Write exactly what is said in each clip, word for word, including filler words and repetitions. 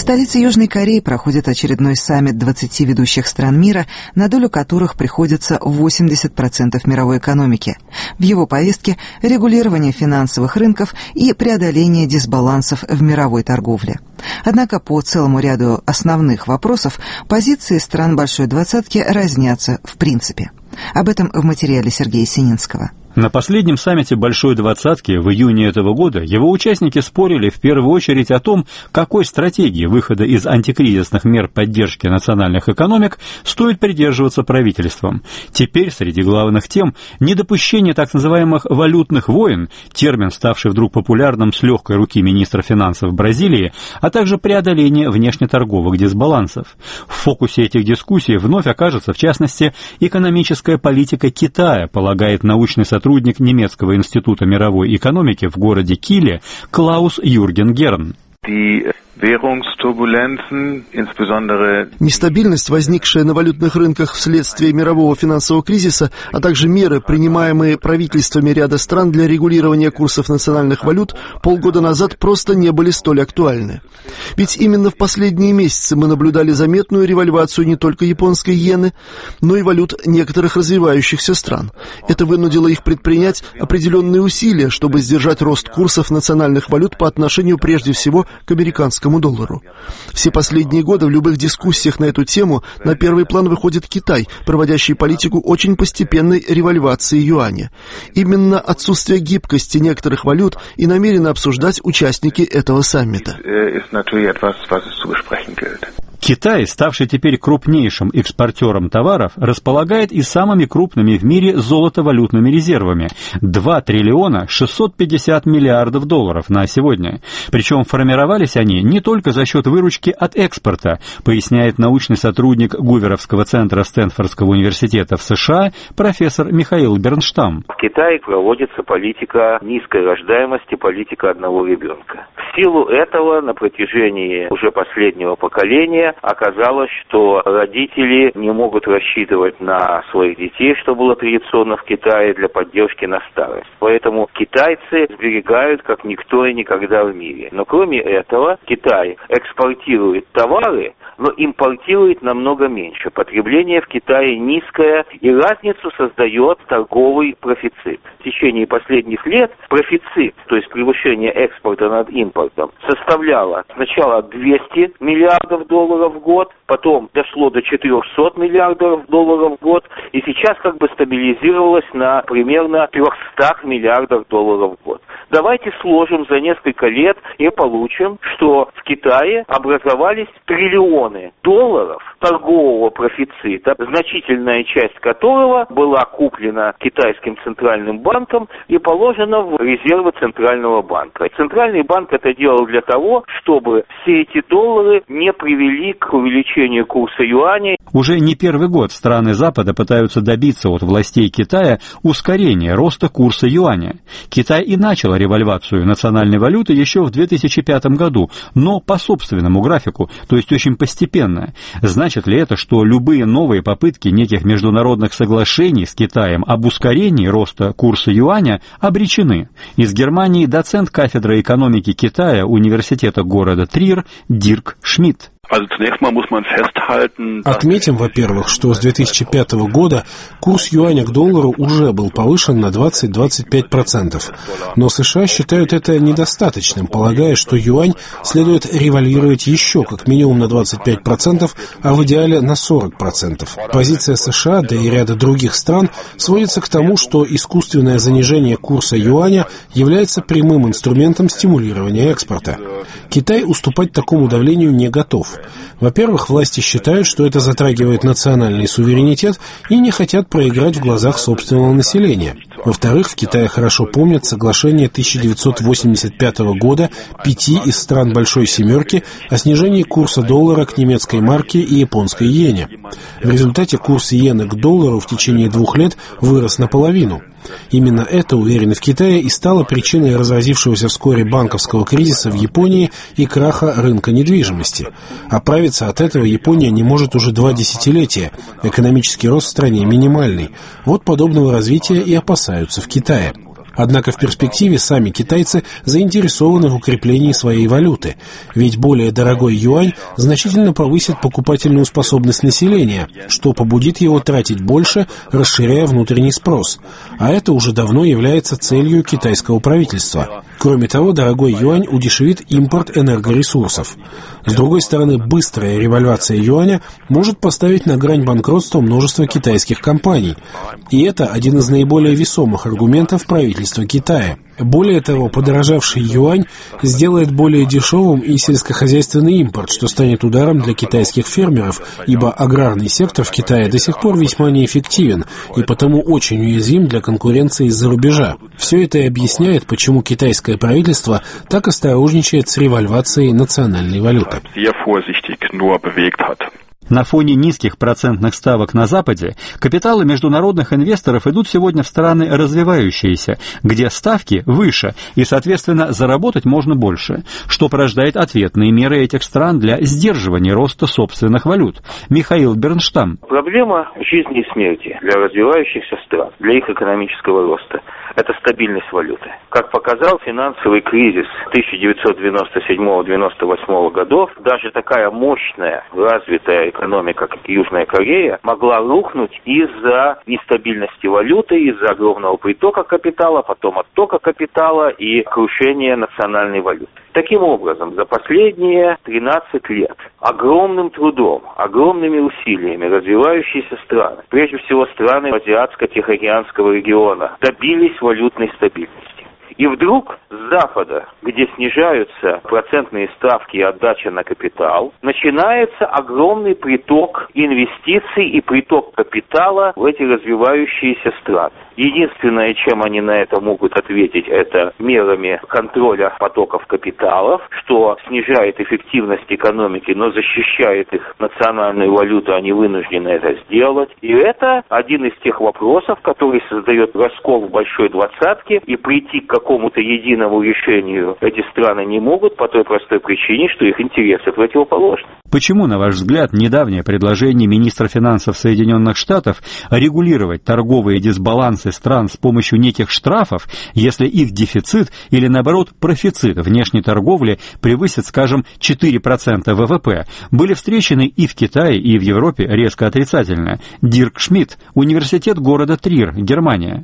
столице Южной Кореи проходит очередной саммит двадцати ведущих стран мира, на долю которых приходится восемьдесят процентов мировой экономики. В его повестке регулирование финансовых рынков и преодоление дисбалансов в мировой торговле. Однако по целому ряду основных вопросов позиции стран Большой Двадцатки разнятся в принципе. Об этом в материале Сергея Сининского. На последнем саммите Большой Двадцатки в июне этого года его участники спорили в первую очередь о том, какой стратегии выхода из антикризисных мер поддержки национальных экономик стоит придерживаться правительством. Теперь среди главных тем недопущение так называемых валютных войн, термин, ставший вдруг популярным с легкой руки министра финансов Бразилии, а также преодоление внешнеторговых дисбалансов. В фокусе этих дискуссий вновь окажется, в частности, экономическая политика Китая, полагает научный сотрудник сотрудник немецкого института мировой экономики в городе Киле Клаус Юрген Герн. Нестабильность, возникшая на валютных рынках вследствие мирового финансового кризиса, а также меры, принимаемые правительствами ряда стран для регулирования курсов национальных валют, полгода назад просто не были столь актуальны. Ведь именно в последние месяцы мы наблюдали заметную ревальвацию не только японской иены, но и валют некоторых развивающихся стран. Это вынудило их предпринять определенные усилия, чтобы сдержать рост курсов национальных валют по отношению прежде всего к американскому доллару. Все последние годы в любых дискуссиях на эту тему на первый план выходит Китай, проводящий политику очень постепенной ревальвации юаня. Именно отсутствие гибкости некоторых валют и намерены обсуждать участники этого саммита. Китай, ставший теперь крупнейшим экспортером товаров, располагает и самыми крупными в мире золотовалютными резервами – два триллиона шестьсот пятьдесят миллиардов долларов на сегодня. Причем формировались они не только за счет выручки от экспорта, поясняет научный сотрудник Гуверовского центра Стэнфордского университета в США профессор Михаил Бернштам. В Китае проводится политика низкой рождаемости, политика одного ребенка. В силу этого на протяжении уже последнего поколения оказалось, что родители не могут рассчитывать на своих детей, что было традиционно в Китае, для поддержки на старость. Поэтому китайцы сберегают как никто и никогда в мире. Но кроме этого, Китай экспортирует товары, но импортирует намного меньше. Потребление в Китае низкое, и разницу создает торговый профицит. В течение последних лет профицит, то есть превышение экспорта над импортом, составляло сначала двести миллиардов долларов в год, потом дошло до четырехсот миллиардов долларов в год, и сейчас как бы стабилизировалось на примерно трехстах миллиардов долларов в год. Давайте сложим за несколько лет и получим, что в Китае образовались триллионы долларов торгового профицита, значительная часть которого была куплена китайским центральным банком и положена в резервы центрального банка. Центральный банк это делал для того, чтобы все эти доллары не привели к увеличению курса юаня. Уже не первый год страны Запада пытаются добиться от властей Китая ускорения роста курса юаня. Китай и начал ревальвацию национальной валюты еще в две тысячи пятом году, но по собственному графику, то есть очень постепенно. Значит ли это, что любые новые попытки неких международных соглашений с Китаем об ускорении роста курса юаня обречены? Из Германии доцент кафедры экономики Китая университета города Трир Дирк Шмидт. Отметим, во-первых, что с две тысячи пятого года курс юаня к доллару уже был повышен на двадцать - двадцать пять процентов. Но США считают это недостаточным, полагая, что юань следует ревальвировать еще как минимум на двадцать пять процентов, а в идеале на сорок процентов. Позиция США, да и ряда других стран, сводится к тому, что искусственное занижение курса юаня является прямым инструментом стимулирования экспорта. Китай уступать такому давлению не готов. Во-первых, власти считают, что это затрагивает национальный суверенитет и не хотят проиграть в глазах собственного населения. Во-вторых, в Китае хорошо помнят соглашение тысяча девятьсот восемьдесят пятого года пяти из стран Большой Семерки о снижении курса доллара к немецкой марке и японской иене. В результате курс иены к доллару в течение двух лет вырос наполовину. Именно это, уверены в Китае, и стало причиной разразившегося вскоре банковского кризиса в Японии и краха рынка недвижимости. Оправиться от этого Япония не может уже два десятилетия. Экономический рост в стране минимальный. Вот подобного развития и опасаются в Китае. Однако в перспективе сами китайцы заинтересованы в укреплении своей валюты, ведь более дорогой юань значительно повысит покупательную способность населения, что побудит его тратить больше, расширяя внутренний спрос. А это уже давно является целью китайского правительства. Кроме того, дорогой юань удешевит импорт энергоресурсов. С другой стороны, быстрая ревальвация юаня может поставить на грань банкротства множество китайских компаний. И это один из наиболее весомых аргументов правительства Китая. Более того, подорожавший юань сделает более дешевым и сельскохозяйственный импорт, что станет ударом для китайских фермеров, ибо аграрный сектор в Китае до сих пор весьма неэффективен и потому очень уязвим для конкуренции из-за рубежа. Все это и объясняет, почему китайское правительство так осторожничает с ревальвацией национальной валюты. На фоне низких процентных ставок на Западе капиталы международных инвесторов идут сегодня в страны развивающиеся, где ставки выше и, соответственно, заработать можно больше, что порождает ответные меры этих стран для сдерживания роста собственных валют. Михаил Бернштам. Проблема жизни и смерти для развивающихся стран, для их экономического роста – это стабильность валюты. Как показал финансовый кризис тысяча девятьсот девяносто седьмого — девяносто восьмого годов, даже такая мощная, развитая экономика, как Южная Корея, могла рухнуть из-за нестабильности валюты, из-за огромного притока капитала, потом оттока капитала и крушения национальной валюты. Таким образом, за последние тринадцать лет огромным трудом, огромными усилиями развивающиеся страны, прежде всего страны Азиатско-Тихоокеанского региона, добились валютной стабильности. И вдруг с Запада, где снижаются процентные ставки и отдача на капитал, начинается огромный приток инвестиций и приток капитала в эти развивающиеся страны. Единственное, чем они на это могут ответить, это мерами контроля потоков капиталов, что снижает эффективность экономики, но защищает их национальную валюту, они вынуждены это сделать. И это один из тех вопросов, который создает раскол в большой двадцатке, и прийти к какому-то единому решению эти страны не могут по той простой причине, что их интересы противоположны. Почему, на ваш взгляд, недавнее предложение министра финансов Соединенных Штатов регулировать торговые дисбалансы стран с помощью неких штрафов, если их дефицит или, наоборот, профицит внешней торговли превысит, скажем, четыре процента вэ вэ пэ, были встречены и в Китае, и в Европе резко отрицательно? Дирк Шмидт, университет города Трир, Германия.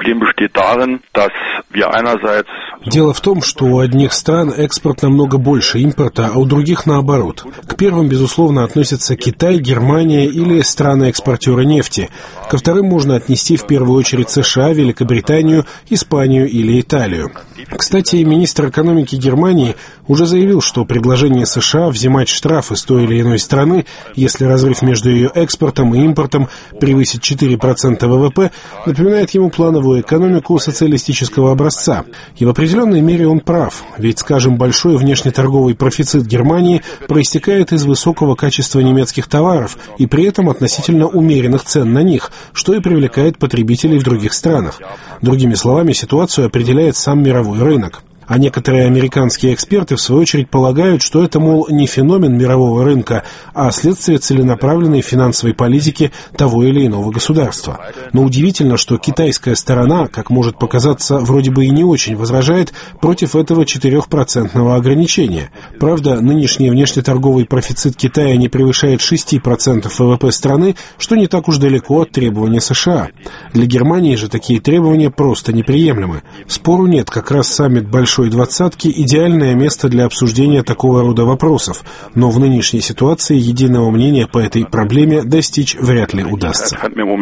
Дело в том, что у одних стран экспорт намного больше импорта, а у других наоборот. К первым, безусловно, относятся Китай, Германия или страны-экспортеры нефти. Ко вторым можно отнести в первую очередь США, Великобританию, Испанию или Италию. Кстати, министр экономики Германии уже заявил, что предложение США взимать штрафы с той или иной страны, если разрыв между ее экспортом и импортом превысит четыре процента вэ вэ пэ, напоминает ему плановую экономику социалистического образца. И в определенной мере он прав, ведь, скажем, большой внешнеторговый профицит Германии проистекает из высокого качества немецких товаров и при этом относительно умеренных цен на них, что и привлекает потребителей в других странах. Другими словами, ситуацию определяет сам мировой рынок. А некоторые американские эксперты, в свою очередь, полагают, что это, мол, не феномен мирового рынка, а следствие целенаправленной финансовой политики того или иного государства. Но удивительно, что китайская сторона, как может показаться, вроде бы и не очень возражает против этого четырехпроцентного ограничения. Правда, нынешний внешнеторговый профицит Китая не превышает шесть процентов вэ вэ пэ страны, что не так уж далеко от требования США. Для Германии же такие требования просто неприемлемы. Спору нет, как раз саммит Большой двадцатки – идеальное место для обсуждения такого рода вопросов, но в нынешней ситуации единого мнения по этой проблеме достичь вряд ли удастся.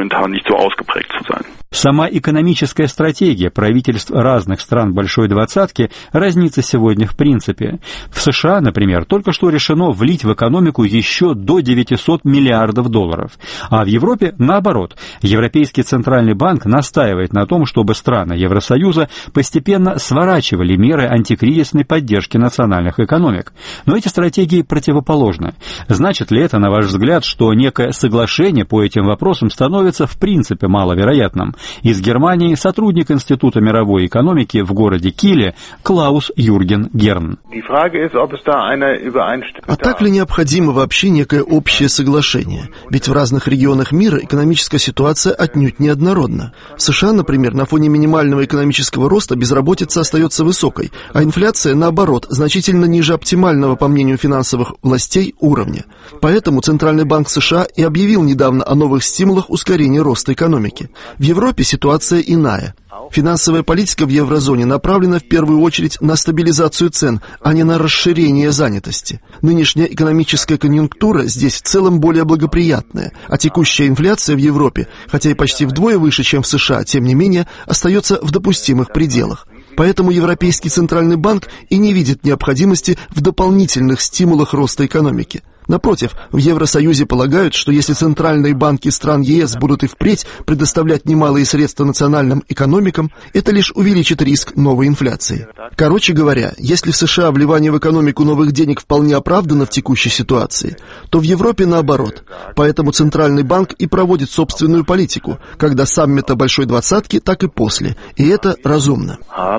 Сама экономическая стратегия правительств разных стран Большой двадцатки разнится сегодня в принципе. В США, например, только что решено влить в экономику еще до девятисот миллиардов долларов. А в Европе наоборот. Европейский центральный банк настаивает на том, чтобы страны Евросоюза постепенно сворачивали меры антикризисной поддержки национальных экономик. Но эти стратегии противоположны. Значит ли это, на ваш взгляд, что некое соглашение по этим вопросам становится в принципе маловероятным? Из Германии сотрудник Института мировой экономики в городе Киле Клаус Юрген Герн. А так ли необходимо вообще некое общее соглашение? Ведь в разных регионах мира экономическая ситуация отнюдь неоднородна. В США, например, на фоне минимального экономического роста безработица остается высокой, а инфляция, наоборот, значительно ниже оптимального, по мнению финансовых властей, уровня. Поэтому Центральный банк США и объявил недавно о новых стимулах ускорения роста экономики. В Европе ситуация иная. Финансовая политика в еврозоне направлена в первую очередь на стабилизацию цен, а не на расширение занятости. Нынешняя экономическая конъюнктура здесь в целом более благоприятная, а текущая инфляция в Европе, хотя и почти вдвое выше, чем в США, тем не менее, остается в допустимых пределах. Поэтому Европейский Центральный банк и не видит необходимости в дополнительных стимулах роста экономики. Напротив, в Евросоюзе полагают, что если центральные банки стран ЕС будут и впредь предоставлять немалые средства национальным экономикам, это лишь увеличит риск новой инфляции. Короче говоря, если в США вливание в экономику новых денег вполне оправдано в текущей ситуации, то в Европе наоборот. Поэтому Центральный банк и проводит собственную политику, как до саммита Большой Двадцатки, так и после. И это разумно.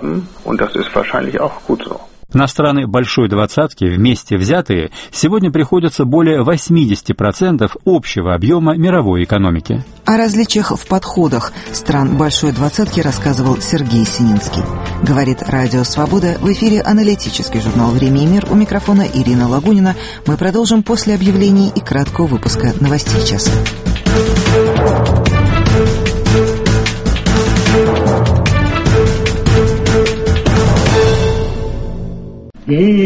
На страны Большой Двадцатки вместе взятые сегодня приходится более восемьдесят процентов общего объема мировой экономики. О различиях в подходах стран Большой Двадцатки рассказывал Сергей Сининский. Говорит Радио Свобода, в эфире аналитический журнал «Время и мир». У микрофона Ирина Лагунина. Мы продолжим после объявлений и краткого выпуска новостей часа. Mm-hmm.